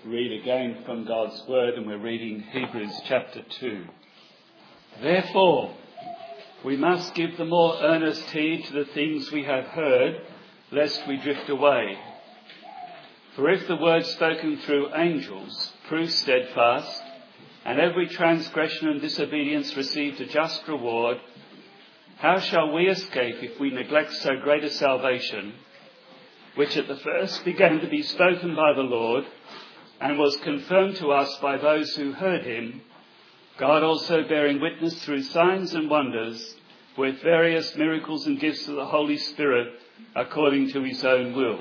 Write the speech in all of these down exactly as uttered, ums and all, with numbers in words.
read again from God's Word, and we're reading Hebrews chapter two. Therefore, we must give the more earnest heed to the things we have heard, lest we drift away. For if the word spoken through angels proved steadfast, and every transgression and disobedience received a just reward, how shall we escape if we neglect so great a salvation, which at the first began to be spoken by the Lord, and was confirmed to us by those who heard him, God also bearing witness through signs and wonders, with various miracles and gifts of the Holy Spirit, according to his own will.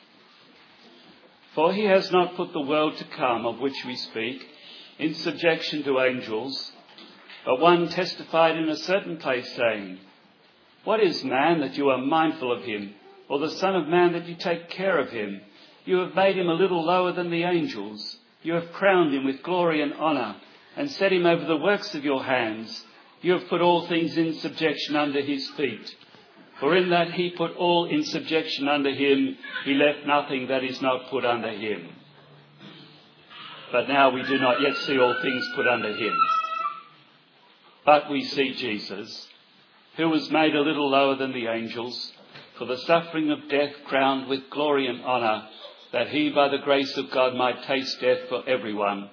For he has not put the world to come, of which we speak, in subjection to angels, but one testified in a certain place, saying, What is man that you are mindful of him, or the Son of Man that you take care of him? You have made him a little lower than the angels. You have crowned him with glory and honour, and set him over the works of your hands. You have put all things in subjection under his feet. For in that he put all in subjection under him, he left nothing that is not put under him. But now we do not yet see all things put under him. But we see Jesus, who was made a little lower than the angels, for the suffering of death crowned with glory and honour, that he by the grace of God might taste death for everyone.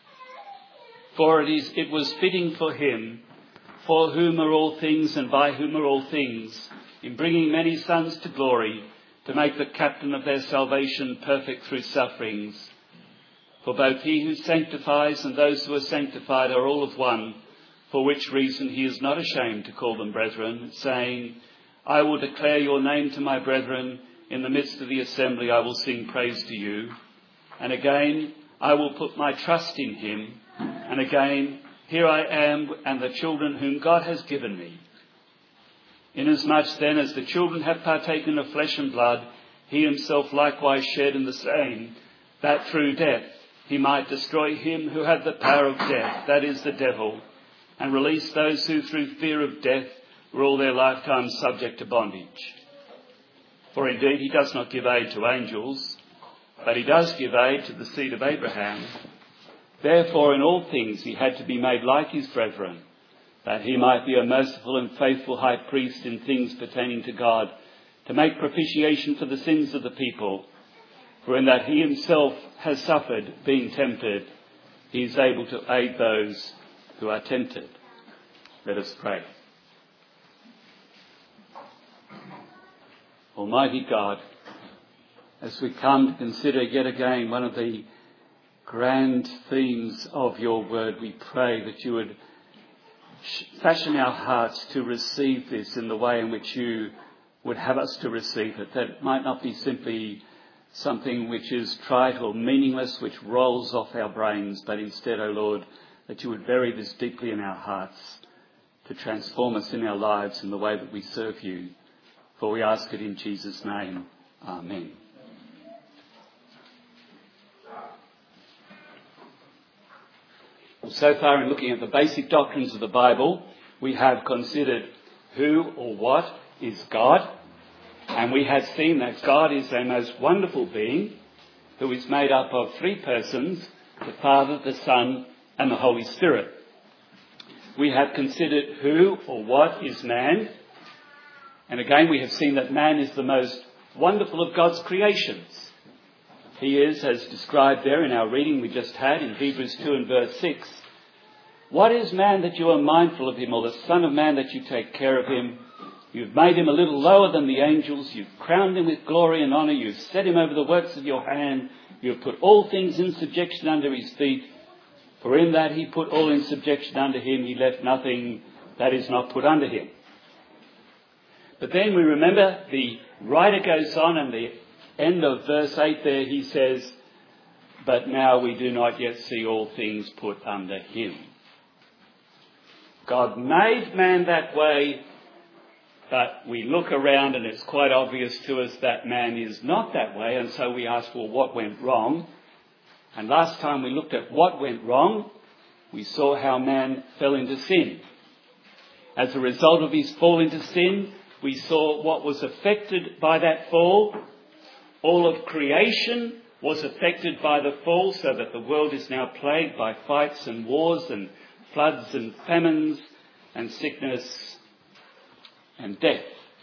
For it is, it was fitting for him, for whom are all things and by whom are all things, in bringing many sons to glory, to make the captain of their salvation perfect through sufferings. For both he who sanctifies and those who are sanctified are all of one, for which reason he is not ashamed to call them brethren, saying, I will declare your name to my brethren. In the midst of the assembly I will sing praise to you. And again, I will put my trust in him. And again, here I am and the children whom God has given me. Inasmuch then as the children have partaken of flesh and blood, he himself likewise shared in the same, that through death he might destroy him who had the power of death, that is the devil, and release those who through fear of death were all their lifetime subject to bondage. For indeed he does not give aid to angels, but he does give aid to the seed of Abraham. Therefore in all things he had to be made like his brethren, that he might be a merciful and faithful high priest in things pertaining to God, to make propitiation for the sins of the people. For in that he himself has suffered, being tempted, he is able to aid those who are tempted. Let us pray. Almighty God, as we come to consider yet again one of the grand themes of your word, we pray that you would fashion our hearts to receive this in the way in which you would have us to receive it, that it might not be simply something which is trite or meaningless, which rolls off our brains, but instead, O Lord, that you would bury this deeply in our hearts to transform us in our lives in the way that we serve you. For we ask it in Jesus' name. Amen. Well, so far in looking at the basic doctrines of the Bible, we have considered who or what is God. And we have seen that God is a most wonderful being who is made up of three persons, the Father, the Son, and the Holy Spirit. We have considered who or what is man. And again, we have seen that man is the most wonderful of God's creations. He is, as described there in our reading we just had in Hebrews two and verse six, What is man that you are mindful of him, or the Son of Man that you take care of him? You've made him a little lower than the angels. You've crowned him with glory and honour. You've set him over the works of your hand. You've put all things in subjection under his feet. For in that he put all in subjection under him, he left nothing that is not put under him. But then we remember the writer goes on, and the end of verse eight there he says, But now we do not yet see all things put under him. God made man that way, but we look around and it's quite obvious to us that man is not that way, and so we ask, well, what went wrong? And last time we looked at what went wrong, we saw how man fell into sin. As a result of his fall into sin, we saw what was affected by that fall. All of creation was affected by the fall, so that the world is now plagued by fights and wars and floods and famines and sickness and death.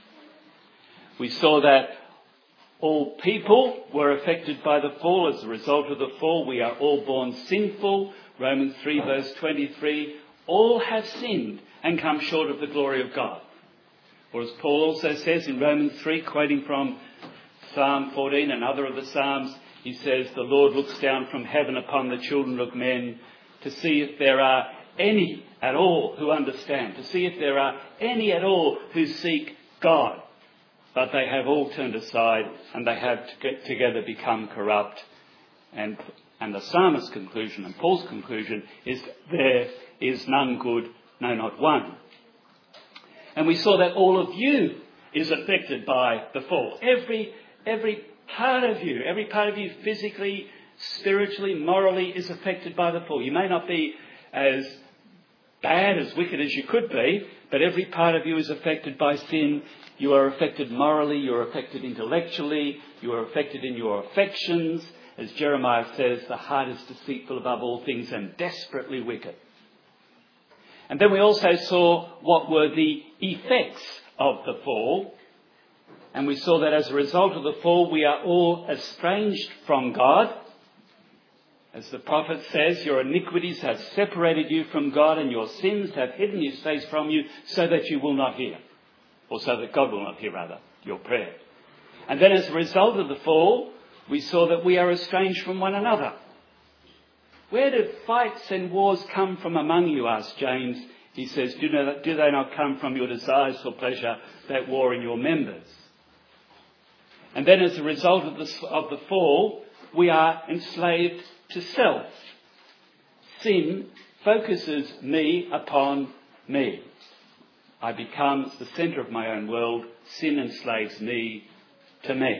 We saw that all people were affected by the fall. As a result of the fall, we are all born sinful. Romans three verse twenty-three, all have sinned and come short of the glory of God. Or as Paul also says in Romans three, quoting from Psalm fourteen and other of the Psalms, he says, the Lord looks down from heaven upon the children of men to see if there are any at all who understand, to see if there are any at all who seek God. But they have all turned aside and they have together become corrupt. And, and the psalmist's conclusion and Paul's conclusion is there is none good, no, not one. And we saw that all of you is affected by the fall. Every, every part of you, every part of you physically, spiritually, morally is affected by the fall. You may not be as bad, as wicked as you could be, but every part of you is affected by sin. You are affected morally, you are affected intellectually, you are affected in your affections. As Jeremiah says, the heart is deceitful above all things and desperately wicked. And then we also saw what were the effects of the fall. And we saw that as a result of the fall, we are all estranged from God. As the prophet says, your iniquities have separated you from God and your sins have hidden his face from you so that you will not hear. Or so that God will not hear, rather, your prayer. And then as a result of the fall, we saw that we are estranged from one another. Where did fights and wars come from among you, asked James. He says, do, not, do they not come from your desires for pleasure that war in your members? And then as a result of the, of the fall, we are enslaved to self. Sin focuses me upon me. I become the centre of my own world. Sin enslaves me to me.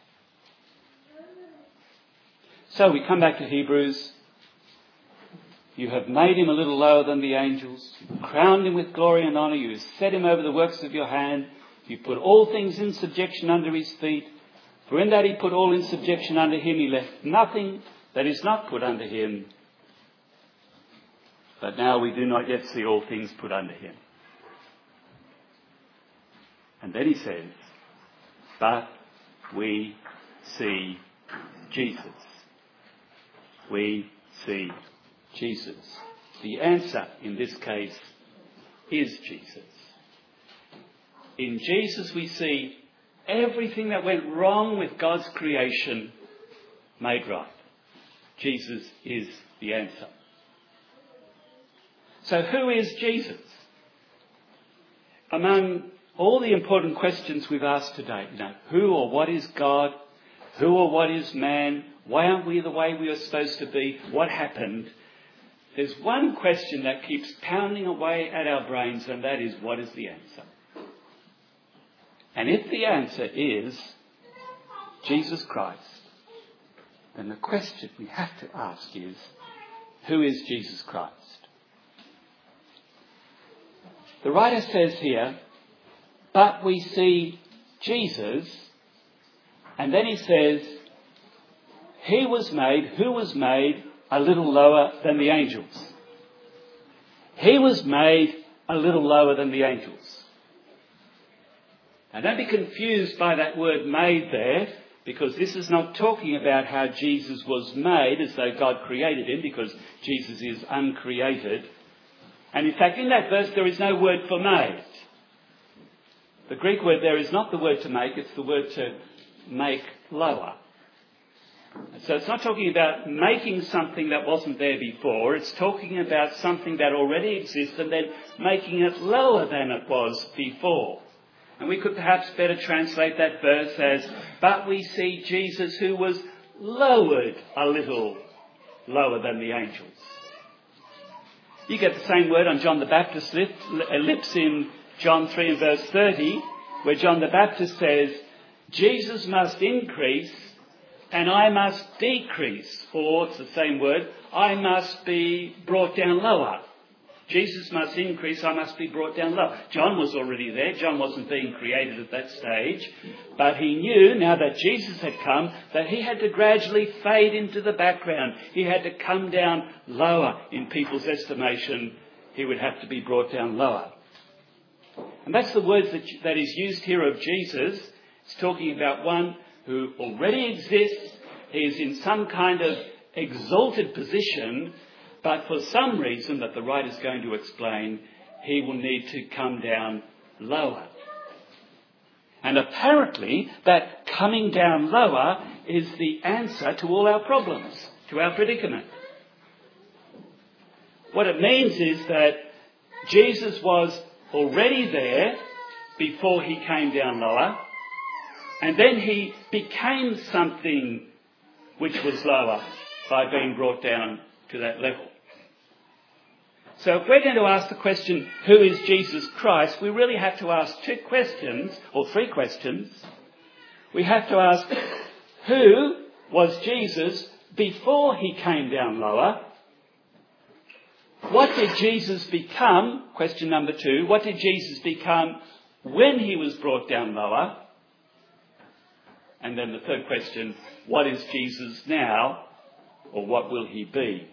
So we come back to Hebrews. You have made him a little lower than the angels. You crowned him with glory and honour. You set him over the works of your hand. You put all things in subjection under his feet. For in that he put all in subjection under him, he left nothing that is not put under him. But now we do not yet see all things put under him. And then he says, but we see Jesus. We see Jesus. The answer in this case is Jesus. In Jesus we see everything that went wrong with God's creation made right. Jesus is the answer. So who is Jesus? Among all the important questions we've asked today, you know, who or what is God? Who or what is man? Why aren't we the way we are supposed to be? What happened? There's one question that keeps pounding away at our brains, and that is, what is the answer? And if the answer is Jesus Christ, then the question we have to ask is, who is Jesus Christ? The writer says here, but we see Jesus, and then he says, he was made, who was made a little lower than the angels. He was made a little lower than the angels. Now don't be confused by that word made there, because this is not talking about how Jesus was made as though God created him, because Jesus is uncreated. And in fact, in that verse there is no word for made. The Greek word there is not the word to make, it's the word to make lower. So it's not talking about making something that wasn't there before, it's talking about something that already exists and then making it lower than it was before. And we could perhaps better translate that verse as, but we see Jesus who was lowered a little lower than the angels. You get the same word on John the Baptist's lips in John three and verse thirty, where John the Baptist says, Jesus must increase and I must decrease. Or, it's the same word, I must be brought down lower. Jesus must increase, I must be brought down low. John was already there. John wasn't being created at that stage. But he knew, now that Jesus had come, that he had to gradually fade into the background. He had to come down lower in people's estimation. He would have to be brought down lower. And that's the word that, that is used here of Jesus. It's talking about one who already exists. He is in some kind of exalted position, but for some reason that the writer is going to explain, he will need to come down lower. And apparently that coming down lower is the answer to all our problems, to our predicament. What it means is that Jesus was already there before he came down lower, and then he became something which was lower by being brought down to that level. So if we're going to ask the question, who is Jesus Christ, we really have to ask two questions, or three questions. We have to ask, who was Jesus before he came down lower? What did Jesus become? Question number two. What did Jesus become when he was brought down lower? And then the third question, what is Jesus now, or what will he be?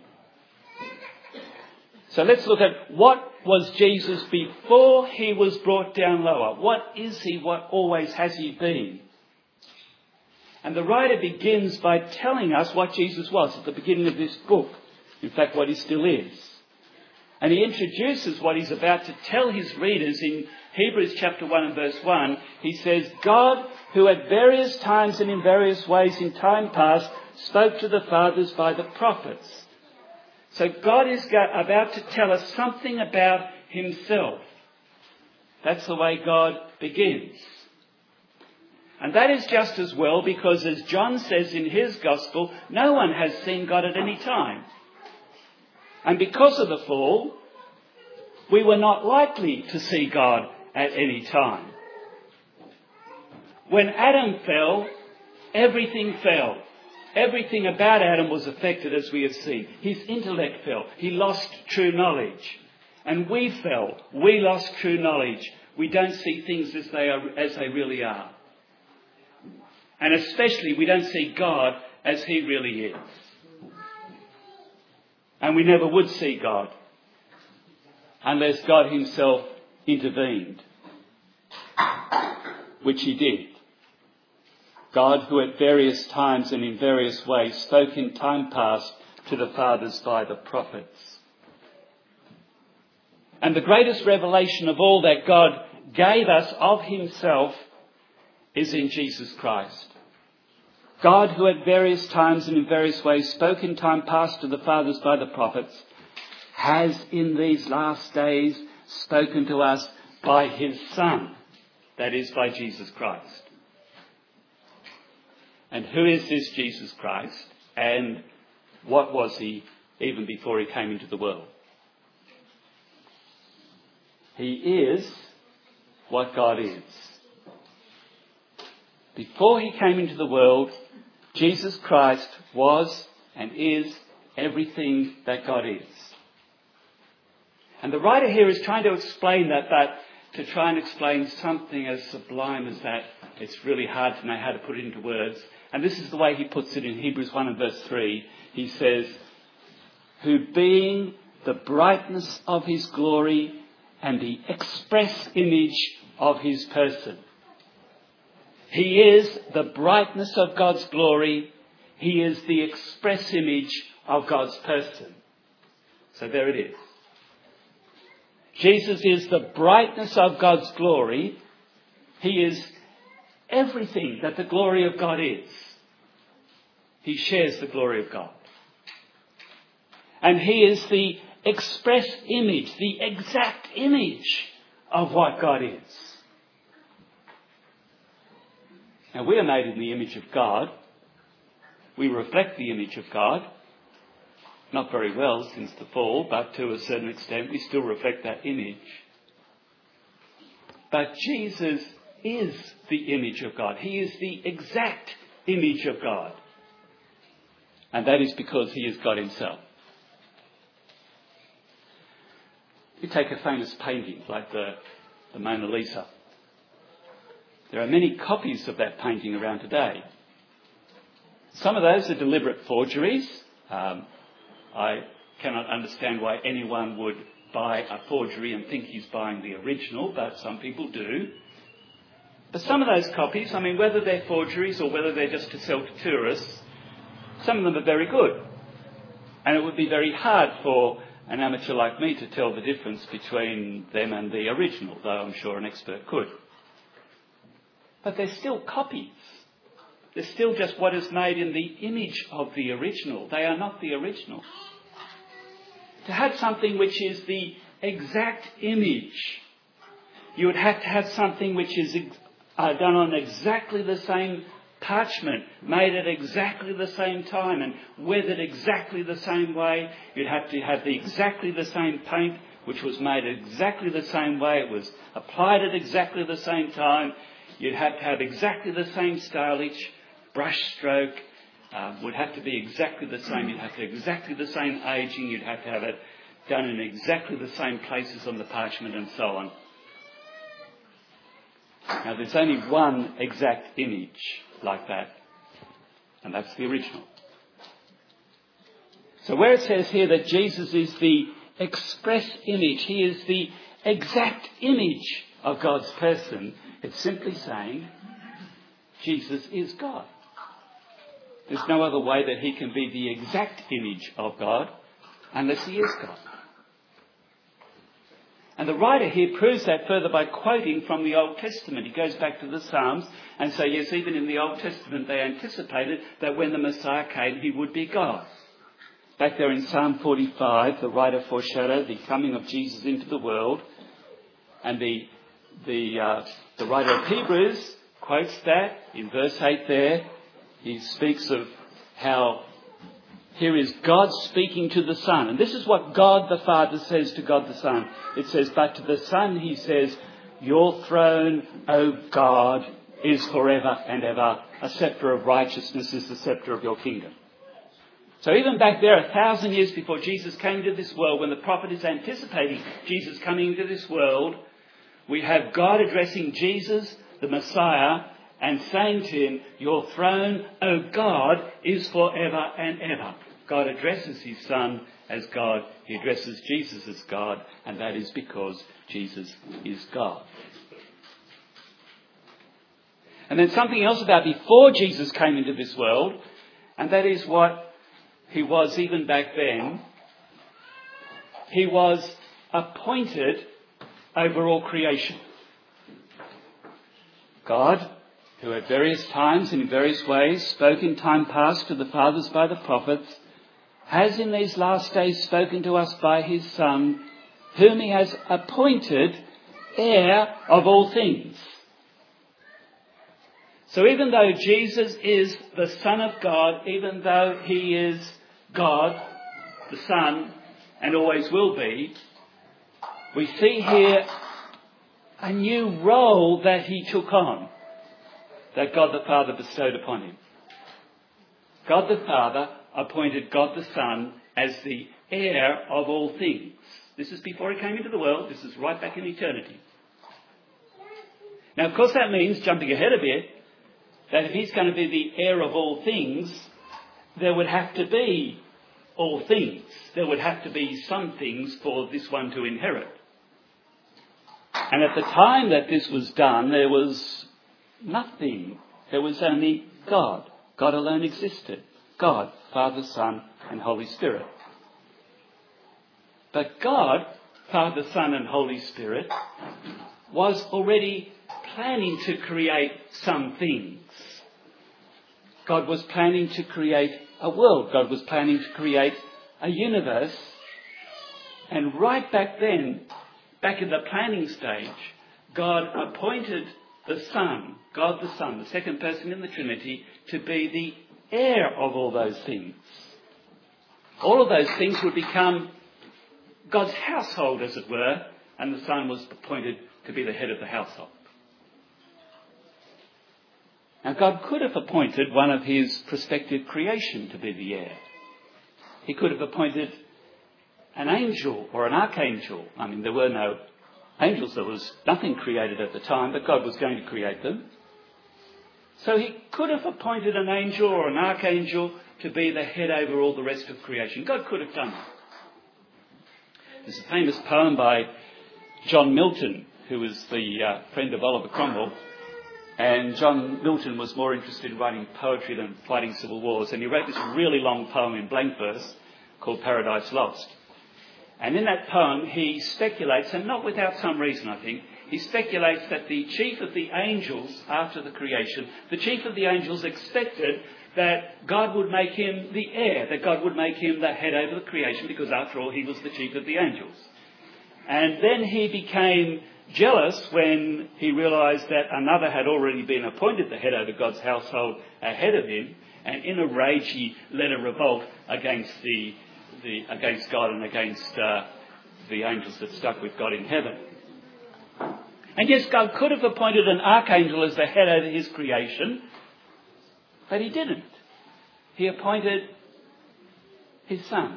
So let's look at what was Jesus before he was brought down lower. What is he? What always has he been? And the writer begins by telling us what Jesus was at the beginning of this book. In fact, what he still is. And he introduces what he's about to tell his readers in Hebrews chapter one and verse one. He says, God, who at various times and in various ways in time past spoke to the fathers by the prophets. So God is about to tell us something about himself. That's the way God begins. And that is just as well because, as John says in his gospel, no one has seen God at any time. And because of the fall, we were not likely to see God at any time. When Adam fell, everything fell. Everything about Adam was affected, as we have seen. His intellect fell. He lost true knowledge. And we fell. We lost true knowledge. We don't see things as they are, as they really are. And especially, we don't see God as he really is. And we never would see God unless God himself intervened, which he did. God, who at various times and in various ways spoke in time past to the fathers by the prophets. And the greatest revelation of all that God gave us of himself is in Jesus Christ. God, who at various times and in various ways spoke in time past to the fathers by the prophets, has in these last days spoken to us by his Son, that is, by Jesus Christ. And who is this Jesus Christ? And what was he even before he came into the world? He is what God is. Before he came into the world, Jesus Christ was and is everything that God is. And the writer here is trying to explain that, but to try and explain something as sublime as that, it's really hard to know how to put it into words. And this is the way he puts it in Hebrews one and verse three. He says, who being the brightness of his glory and the express image of his person. He is the brightness of God's glory. He is the express image of God's person. So there it is. Jesus is the brightness of God's glory. He is everything that the glory of God is. He shares the glory of God. And he is the express image, the exact image of what God is. Now, we are made in the image of God. We reflect the image of God. Not very well since the fall, but to a certain extent we still reflect that image. But Jesus is the image of God. He is the exact image of God. And that is because he is God himself. You take a famous painting like the, the Mona Lisa. There are many copies of that painting around today. Some of those are deliberate forgeries. Um, I cannot understand why anyone would buy a forgery and think he's buying the original, but some people do. But some of those copies, I mean, whether they're forgeries or whether they're just to sell to tourists, some of them are very good. And it would be very hard for an amateur like me to tell the difference between them and the original, though I'm sure an expert could. But they're still copies. They're still just what is made in the image of the original. They are not the original. To have something which is the exact image, you would have to have something which is uh, done on exactly the same parchment, made at exactly the same time and weathered exactly the same way. You'd have to have the exactly the same paint, which was made exactly the same way. It was applied at exactly the same time. You'd have to have exactly the same stylage, brush stroke, uh, would have to be exactly the same. You'd have to have exactly the same aging. You'd have to have it done in exactly the same places on the parchment and so on. Now, there's only one exact image like that, and that's the original. So where it says here that Jesus is the express image, he is the exact image of God's person, it's simply saying Jesus is God. There's no other way that he can be the exact image of God unless he is God. And the writer here proves that further by quoting from the Old Testament. He goes back to the Psalms and says, yes, even in the Old Testament they anticipated that when the Messiah came, he would be God. Back there in Psalm forty-five, the writer foreshadowed the coming of Jesus into the world. And the the uh, the writer of Hebrews quotes that in verse eight there. He speaks of how here is God speaking to the Son. And this is what God the Father says to God the Son. It says, but to the Son he says, your throne, O God, is forever and ever. A sceptre of righteousness is the sceptre of your kingdom. So even back there, a thousand years before Jesus came into this world, when the prophet is anticipating Jesus coming into this world, we have God addressing Jesus, the Messiah, and saying to him, your throne, O God, is forever and ever. God addresses his Son as God. He addresses Jesus as God, and that is because Jesus is God. And then something else about before Jesus came into this world, and that is what he was even back then. He was appointed over all creation. God, who at various times and in various ways spoke in time past to the fathers by the prophets, has in these last days spoken to us by his Son, whom he has appointed heir of all things. So even though Jesus is the Son of God, even though he is God, the Son, and always will be, we see here a new role that he took on, that God the Father bestowed upon him. God the Father appointed God the Son as the heir of all things. This is before he came into the world. This is right back in eternity. Now, of course, that means, jumping ahead a bit, that if he's going to be the heir of all things, there would have to be all things. There would have to be some things for this one to inherit. And at the time that this was done, there was nothing. There was only God. God alone existed. God, Father, Son, and Holy Spirit. But God, Father, Son, and Holy Spirit, was already planning to create some things. God was planning to create a world. God was planning to create a universe. And right back then, back in the planning stage, God appointed the Son, God the Son, the second person in the Trinity, to be the heir of all those things. All of those things would become God's household, as it were, and the Son was appointed to be the head of the household. Now, God could have appointed one of his prospective creation to be the heir. He could have appointed an angel or an archangel. I mean, there were no angels. There was nothing created at the time, but God was going to create them. So he could have appointed an angel or an archangel to be the head over all the rest of creation. God could have done that. There's a famous poem by John Milton, who was the uh, friend of Oliver Cromwell. And John Milton was more interested in writing poetry than fighting civil wars. And he wrote this really long poem in blank verse called Paradise Lost. And in that poem, he speculates, and not without some reason, I think, he speculates that the chief of the angels, after the creation, the chief of the angels expected that God would make him the heir, that God would make him the head over the creation, because after all, he was the chief of the angels. And then he became jealous when he realised that another had already been appointed the head over God's household ahead of him, and in a rage he led a revolt against the, the against God and against uh, the angels that stuck with God in heaven. And yes, God could have appointed an archangel as the head over his creation, but he didn't. He appointed his son.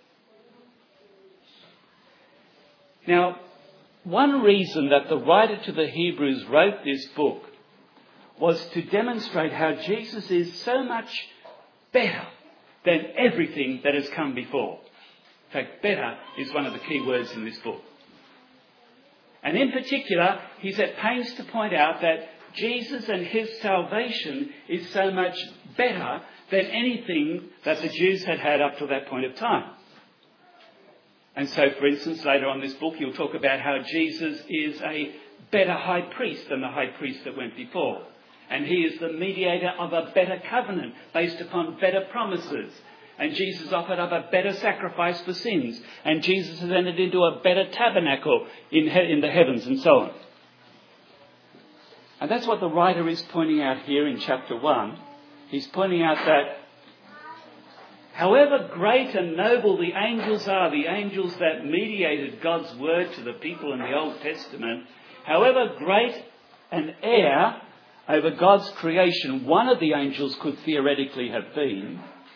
Now, one reason that the writer to the Hebrews wrote this book was to demonstrate how Jesus is so much better than everything that has come before. In fact, better is one of the key words in this book. And in particular, he's at pains to point out that Jesus and his salvation is so much better than anything that the Jews had had up to that point of time. And so, for instance, later on in this book, he'll talk about how Jesus is a better high priest than the high priest that went before. And he is the mediator of a better covenant based upon better promises. And Jesus offered up a better sacrifice for sins. And Jesus has entered into a better tabernacle in, he- in the heavens and so on. And that's what the writer is pointing out here in chapter one. He's pointing out that however great and noble the angels are, the angels that mediated God's word to the people in the Old Testament, however great an heir over God's creation one of the angels could theoretically have been,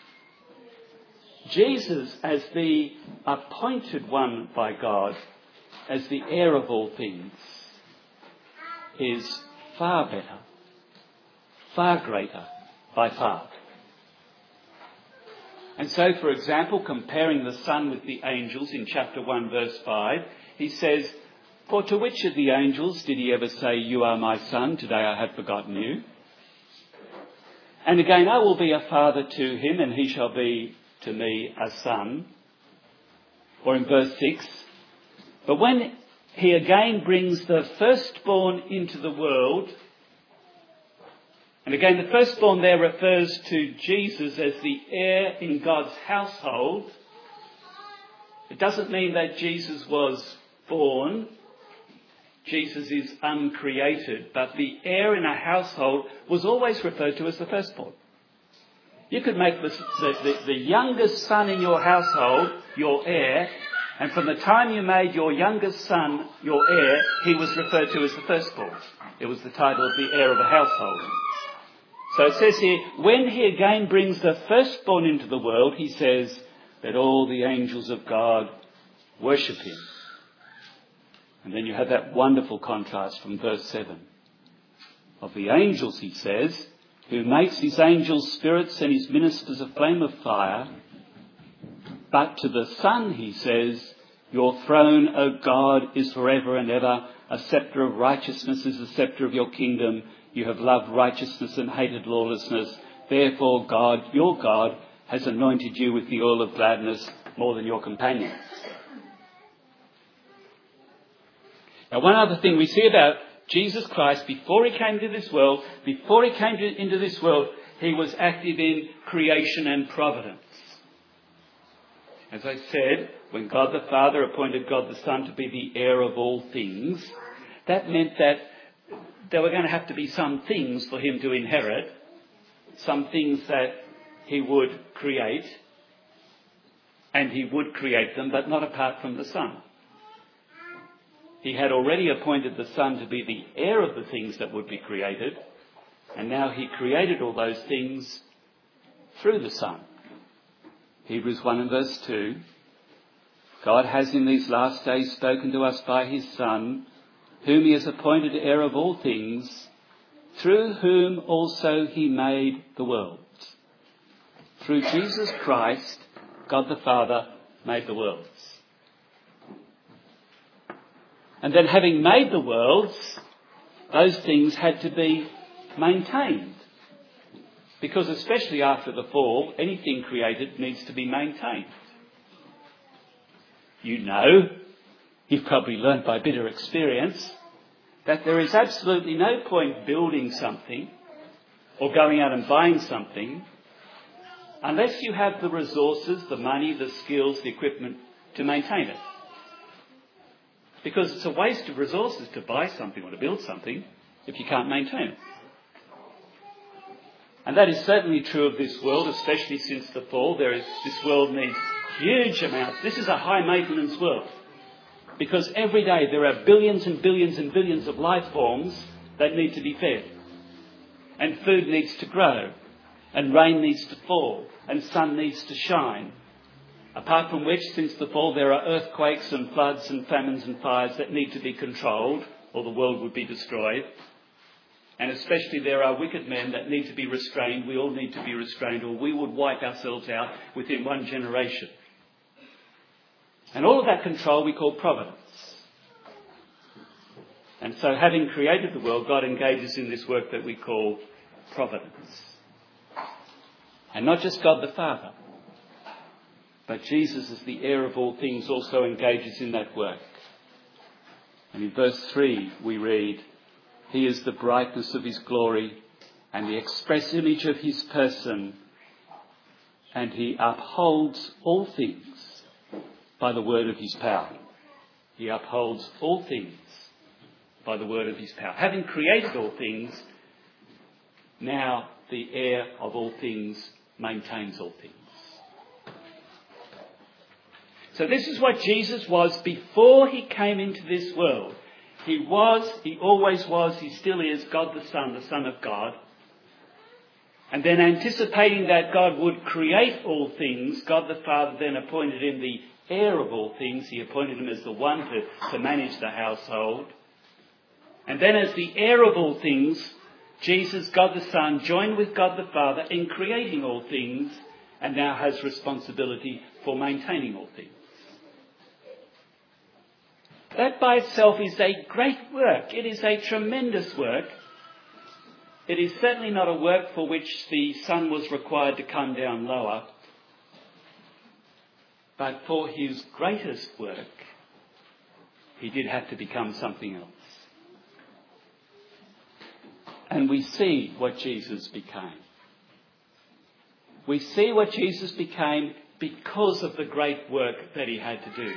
Jesus, as the appointed one by God, as the heir of all things, is far better, far greater, by far. And so, for example, comparing the Son with the angels in chapter one, verse five, he says, "For to which of the angels did he ever say, 'You are my Son, today I have begotten you'? And again, I will be a father to him, and he shall be to me a son." Or in verse six, "But when he again brings the firstborn into the world," and again, the firstborn there refers to Jesus as the heir in God's household. It doesn't mean that Jesus was born. Jesus is uncreated, but the heir in a household was always referred to as the firstborn. You could make the, the, the, the youngest son in your household your heir, and from the time you made your youngest son your heir, he was referred to as the firstborn. It was the title of the heir of a household. So it says here, when he again brings the firstborn into the world, he says that all the angels of God worship him. And then you have that wonderful contrast from verse seven. Of the angels, he says, who makes his angels spirits and his ministers a flame of fire. But to the Son, he says, your throne, O God, is forever and ever. A sceptre of righteousness is the sceptre of your kingdom. You have loved righteousness and hated lawlessness. Therefore, God, your God, has anointed you with the oil of gladness more than your companions. Now, one other thing we see about Jesus Christ, before he came to this world, before he came to, into this world, he was active in creation and providence. As I said, when God the Father appointed God the Son to be the heir of all things, that meant that there were going to have to be some things for him to inherit, some things that he would create, and he would create them, but not apart from the Son. He had already appointed the Son to be the heir of the things that would be created, and now he created all those things through the Son. Hebrews one and verse two God has in these last days spoken to us by his Son, whom he has appointed heir of all things, through whom also he made the world. Through Jesus Christ, God the Father made the worlds. And then having made the worlds, those things had to be maintained. Because especially after the fall, anything created needs to be maintained. You know, you've probably learned by bitter experience, that there is absolutely no point building something or going out and buying something unless you have the resources, the money, the skills, the equipment to maintain it. Because it's a waste of resources to buy something or to build something if you can't maintain it. And that is certainly true of this world, especially since the fall. There is, this world needs huge amounts. This is a high maintenance world. Because every day there are billions and billions and billions of life forms that need to be fed. And food needs to grow. And rain needs to fall. And sun needs to shine. Apart from which, since the fall, there are earthquakes and floods and famines and fires that need to be controlled, or the world would be destroyed. And especially there are wicked men that need to be restrained. We all need to be restrained, or we would wipe ourselves out within one generation. And all of that control we call providence. And so having created the world, God engages in this work that we call providence. And not just God the Father, but Jesus as the heir of all things also engages in that work. And in verse three we read, he is the brightness of his glory and the express image of his person, and he upholds all things by the word of his power. He upholds all things by the word of his power. Having created all things, now the heir of all things maintains all things. So this is what Jesus was before he came into this world. He was, he always was, he still is God the Son, the Son of God. And then anticipating that God would create all things, God the Father then appointed him the heir of all things. He appointed him as the one to, to manage the household. And then as the heir of all things, Jesus, God the Son, joined with God the Father in creating all things and now has responsibility for maintaining all things. That by itself is a great work. It is a tremendous work. It is certainly not a work for which the Son was required to come down lower. But for his greatest work, he did have to become something else. And we see what Jesus became. We see what Jesus became because of the great work that he had to do.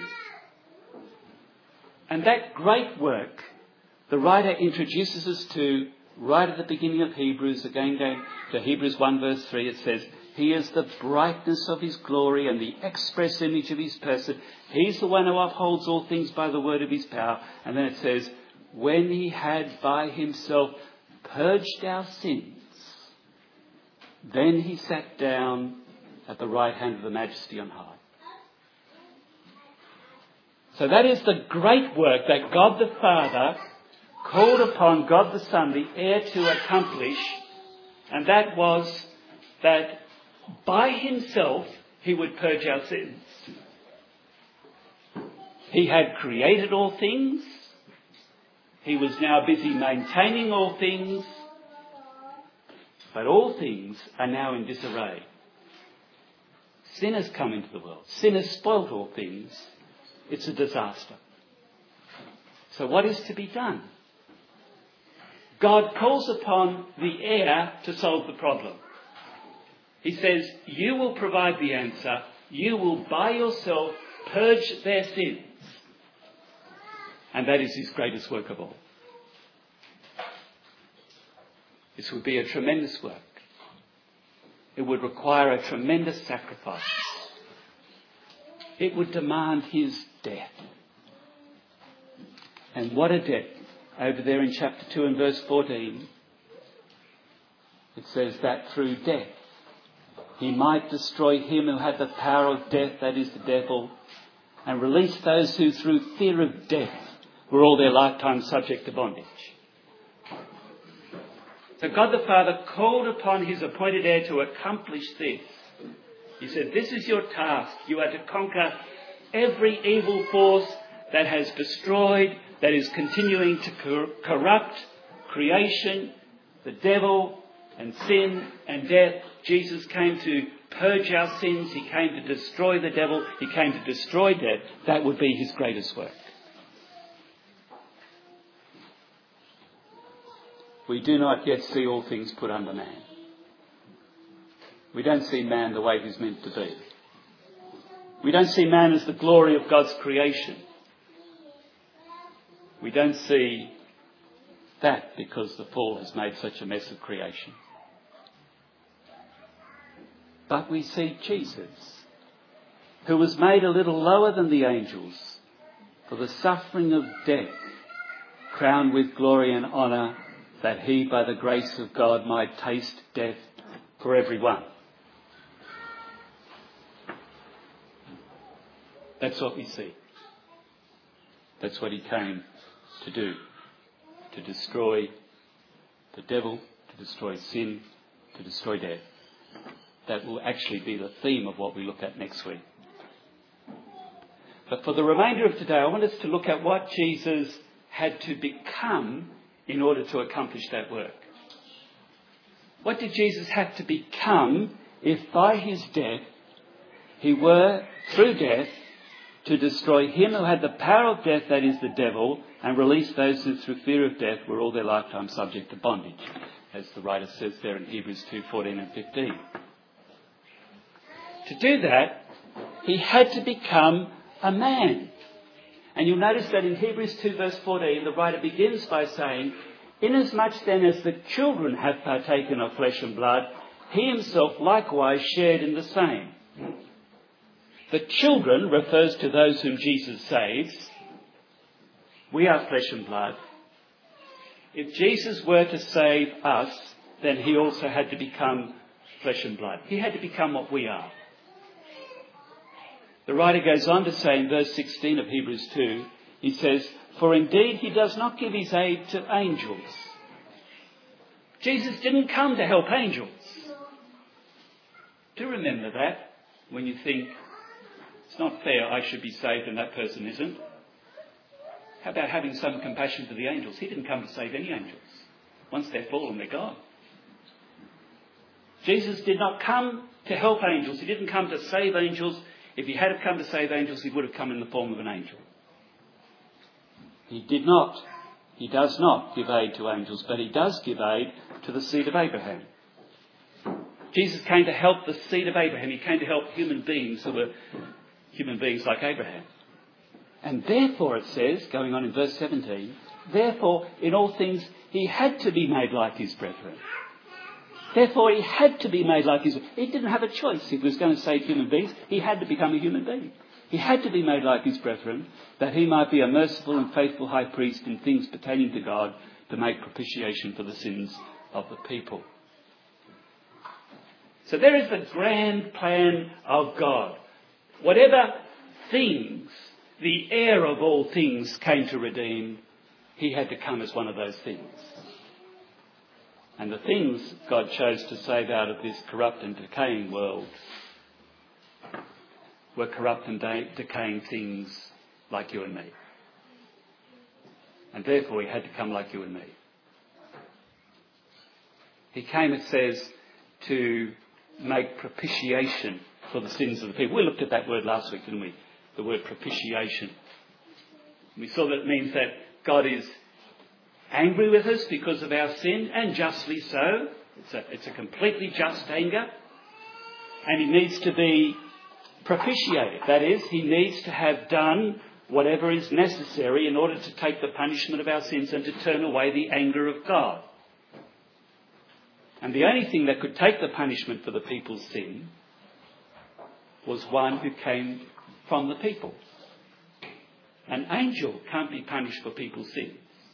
And that great work, the writer introduces us to right at the beginning of Hebrews, again going to Hebrews one verse three, it says, he is the brightness of his glory and the express image of his person. He's the one who upholds all things by the word of his power. And then it says, when he had by himself purged our sins, then he sat down at the right hand of the Majesty on high. So that is the great work that God the Father called upon God the Son, the heir, to accomplish. And that was that by himself he would purge our sins. He had created all things. He was now busy maintaining all things. But all things are now in disarray. Sin has come into the world. Sin has spoilt all things. It's a disaster. So what is to be done? God calls upon the heir to solve the problem. He says, you will provide the answer. You will by yourself purge their sins. And that is his greatest work of all. This would be a tremendous work. It would require a tremendous sacrifice. It would demand his death. And what a death. Over there in chapter two and verse fourteen, it says that through death he might destroy him who had the power of death, that is the devil, and release those who through fear of death were all their lifetime subject to bondage. So God the Father called upon his appointed heir to accomplish this. He said, this is your task. You are to conquer every evil force that has destroyed, that is continuing to cor- corrupt creation, the devil and sin and death. Jesus came to purge our sins. He came to destroy the devil. He came to destroy death. That would be his greatest work. We do not yet see all things put under man. We don't see man the way he's meant to be. We don't see man as the glory of God's creation. We don't see that because the fall has made such a mess of creation. But we see Jesus, who was made a little lower than the angels for the suffering of death, crowned with glory and honour, that he, by the grace of God, might taste death for everyone. That's what we see. That's what he came to do. To destroy the devil, to destroy sin, to destroy death. That will actually be the theme of what we look at next week. But for the remainder of today, I want us to look at what Jesus had to become in order to accomplish that work. What did Jesus have to become if by his death he were, through death, to destroy him who had the power of death, that is the devil, and release those who through fear of death were all their lifetime subject to bondage, as the writer says there in Hebrews two, fourteen and fifteen. To do that, he had to become a man. And you'll notice that in Hebrews two verse fourteen, the writer begins by saying, inasmuch then as the children have partaken of flesh and blood, he himself likewise shared in the same. The children refers to those whom Jesus saves. We are flesh and blood. If Jesus were to save us, then he also had to become flesh and blood. He had to become what we are. The writer goes on to say in verse sixteen of Hebrews two, he says, for indeed he does not give his aid to angels. Jesus didn't come to help angels. Do remember that when you think, it's not fair, I should be saved and that person isn't. How about having some compassion for the angels? He didn't come to save any angels. Once they're fallen, they're gone. Jesus did not come to help angels. He didn't come to save angels. If he had come to save angels, he would have come in the form of an angel. He did not. He does not give aid to angels, but he does give aid to the seed of Abraham. Jesus came to help the seed of Abraham. He came to help human beings who were human beings like Abraham. And therefore, it says, going on in verse seventeen, therefore, in all things, he had to be made like his brethren. Therefore, he had to be made like his... He didn't have a choice. If he was going to save human beings, he had to become a human being. He had to be made like his brethren, that he might be a merciful and faithful high priest in things pertaining to God, to make propitiation for the sins of the people. So there is the grand plan of God. Whatever things the heir of all things came to redeem, he had to come as one of those things. And the things God chose to save out of this corrupt and decaying world were corrupt and de- decaying things like you and me. And therefore he had to come like you and me. He came, it says, to make propitiation for the sins of the people. We looked at that word last week, didn't we? The word propitiation. We saw that it means that God is angry with us because of our sin, and justly so. It's a, it's a completely just anger. And he needs to be propitiated. That is, he needs to have done whatever is necessary in order to take the punishment of our sins and to turn away the anger of God. And the only thing that could take the punishment for the people's sin was one who came from the people. An angel can't be punished for people's sins.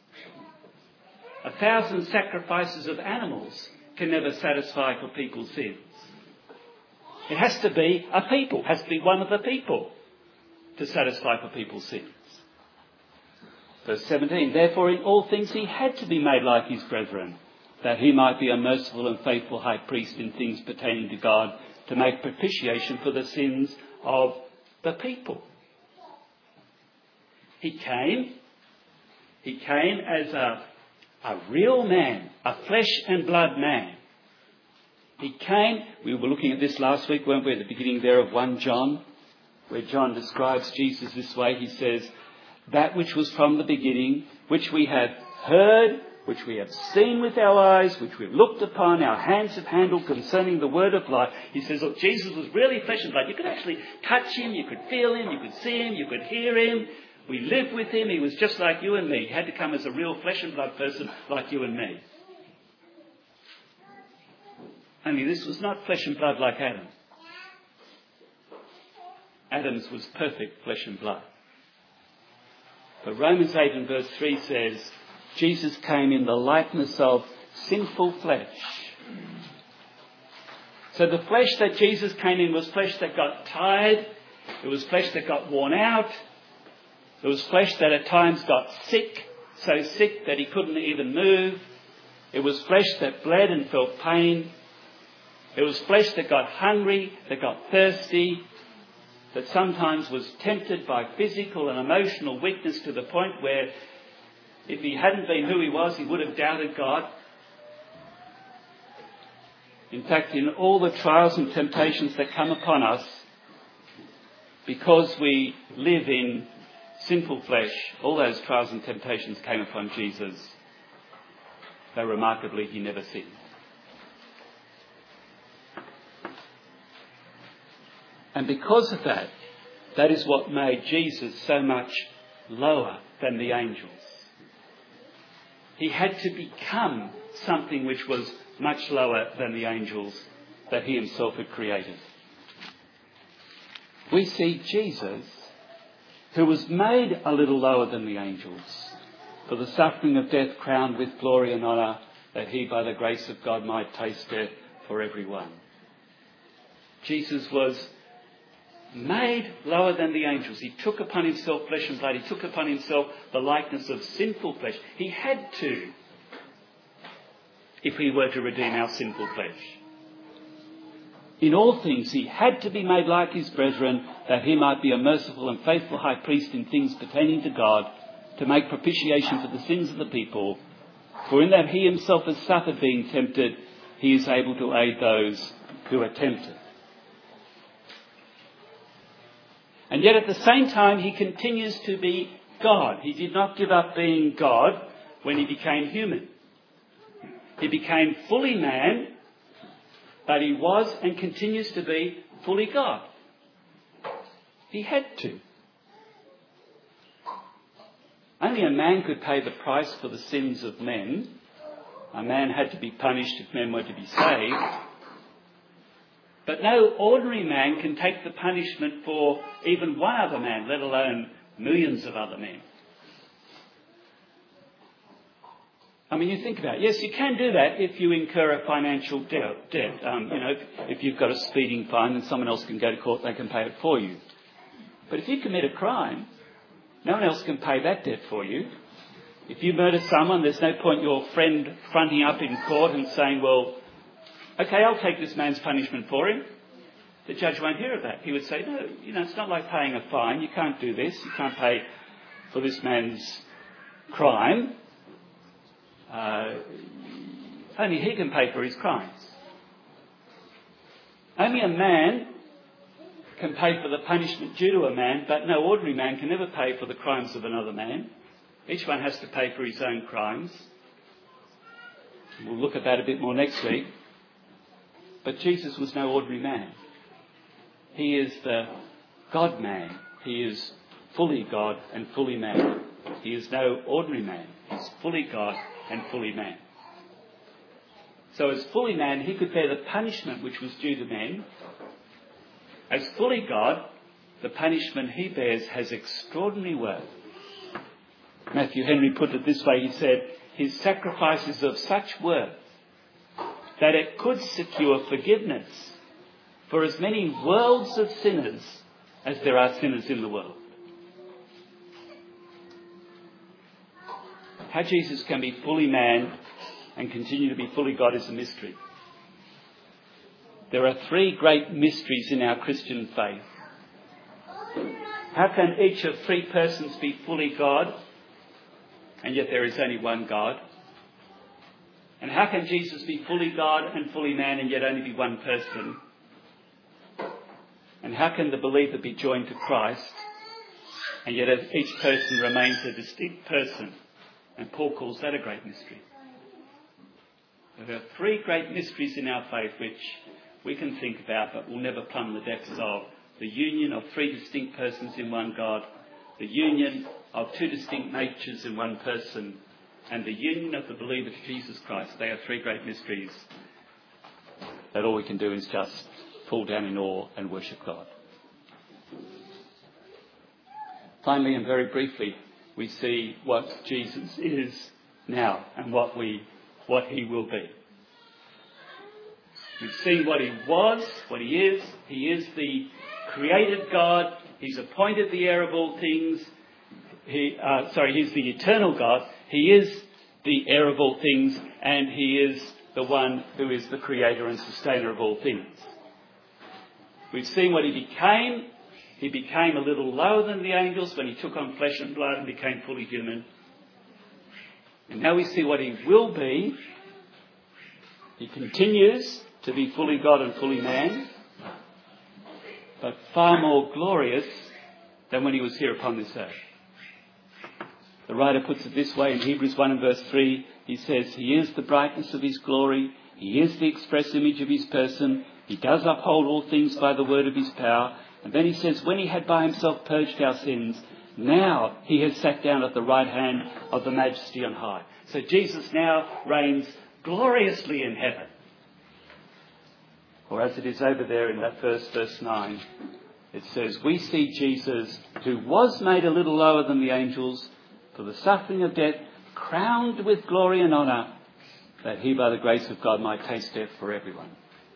A thousand sacrifices of animals can never satisfy for people's sins. It has to be a people, has to be one of the people. to satisfy for people's sins. Verse seventeen, therefore in all things he had to be made like his brethren, that he might be a merciful and faithful high priest in things pertaining to God, to make propitiation for the sins of the people. He came, he came as a, a real man, a flesh and blood man. He came, we were looking at this last week, weren't we, at the beginning there of First John, where John describes Jesus this way. He says, that which was from the beginning, which we have heard, which we have seen with our eyes, which we've looked upon, our hands have handled concerning the word of life. He says, look, Jesus was really flesh and blood. You could actually touch him, you could feel him, you could see him, you could hear him. We lived with him. He was just like you and me. He had to come as a real flesh and blood person like you and me. Only this was not flesh and blood like Adam. Adam's was perfect flesh and blood. But Romans eight and verse three says, Jesus came in the likeness of sinful flesh. So the flesh that Jesus came in was flesh that got tired. It was flesh that got worn out. It was flesh that at times got sick, so sick that he couldn't even move. It was flesh that bled and felt pain. It was flesh that got hungry, that got thirsty, that sometimes was tempted by physical and emotional weakness to the point where if he hadn't been who he was, he would have doubted God. In fact, in all the trials and temptations that come upon us, because we live in sinful flesh, all those trials and temptations came upon Jesus, though remarkably he never sinned. And because of that, that is what made Jesus so much lower than the angels. He had to become something which was much lower than the angels that he himself had created. We see Jesus, who was made a little lower than the angels, for the suffering of death crowned with glory and honour, that he by the grace of God might taste death for everyone. Jesus was made lower than the angels. He took upon himself flesh and blood. He took upon himself the likeness of sinful flesh. He had to, if he were to redeem our sinful flesh. In all things he had to be made like his brethren, that he might be a merciful and faithful high priest in things pertaining to God, to make propitiation for the sins of the people. For in that he himself has suffered being tempted, he is able to aid those who are tempted. And yet at the same time, he continues to be God. He did not give up being God when he became human. He became fully man, but he was and continues to be fully God. He had to. Only a man could pay the price for the sins of men. A man had to be punished if men were to be saved. But no ordinary man can take the punishment for even one other man, let alone millions of other men. I mean, you think about it. Yes, you can do that if you incur a financial debt. debt. Um, you know, if, if you've got a speeding fine and someone else can go to court, they can pay it for you. But if you commit a crime, no one else can pay that debt for you. If you murder someone, there's no point your friend fronting up in court and saying, well, okay, I'll take this man's punishment for him. The judge won't hear of that. He would say, no, you know, it's not like paying a fine. You can't do this. You can't pay for this man's crime. Uh, only he can pay for his crimes. Only a man can pay for the punishment due to a man, but no ordinary man can ever pay for the crimes of another man. Each one has to pay for his own crimes. We'll look at that a bit more next week. But Jesus was no ordinary man. He is the God-man. He is fully God and fully man. He is no ordinary man. He's fully God and fully man. So as fully man, he could bear the punishment which was due to men. As fully God, the punishment he bears has extraordinary worth. Matthew Henry put it this way. He said, his sacrifice is of such worth that it could secure forgiveness for as many worlds of sinners as there are sinners in the world. How Jesus can be fully man and continue to be fully God is a mystery. There are three great mysteries in our Christian faith. How can each of three persons be fully God, and yet there is only one God? And how can Jesus be fully God and fully man and yet only be one person? And how can the believer be joined to Christ and yet each person remains a distinct person? And Paul calls that a great mystery. There are three great mysteries in our faith which we can think about but will never plumb the depths of. The union of three distinct persons in one God, the union of two distinct natures in one person, and the union of the believer to Jesus Christ. They are three great mysteries that all we can do is just fall down in awe and worship God. Finally, and very briefly, we see what Jesus is now and what we what he will be. We've seen what he was, what he is. He is the created God. He's appointed the heir of all things. He, uh, sorry, he's the eternal God. He is the heir of all things, and he is the one who is the creator and sustainer of all things. We've seen what he became. He became a little lower than the angels when he took on flesh and blood and became fully human. And now we see what he will be. He continues to be fully God and fully man, but far more glorious than when he was here upon this earth. The writer puts it this way in Hebrews one and verse three. He says, he is the brightness of his glory. He is the express image of his person. He does uphold all things by the word of his power. And then he says, when he had by himself purged our sins, now he has sat down at the right hand of the majesty on high. So Jesus now reigns gloriously in heaven. Or as it is over there in that first verse nine, it says, we see Jesus, who was made a little lower than the angels, for the suffering of death, crowned with glory and honour, that he by the grace of God might taste death for everyone.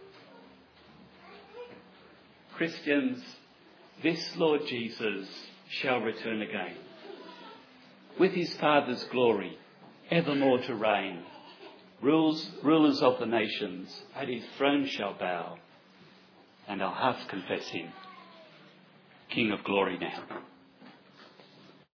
Christians, this Lord Jesus shall return again, with his Father's glory, evermore to reign. Rules, rulers of the nations, at his throne shall bow, and our hearts confess him, King of glory now.